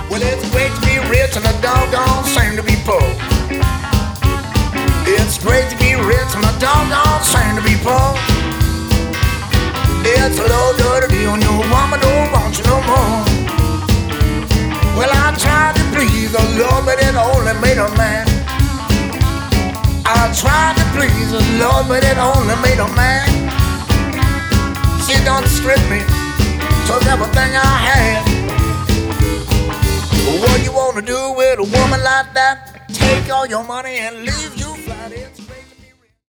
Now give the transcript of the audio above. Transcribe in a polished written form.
Well, it's great to be rich and a doggone shame to be poor. It's great to be rich and a doggone shame to be poor. It's a low dirty deal and your woman don't want you no more. Well, I tried to please the Lord, but it only made a man. I tried to please the Lord, but it only made a man. She done stripped me, took everything I had. What you wanna do with a woman like that? Take all your money and leave you flat here.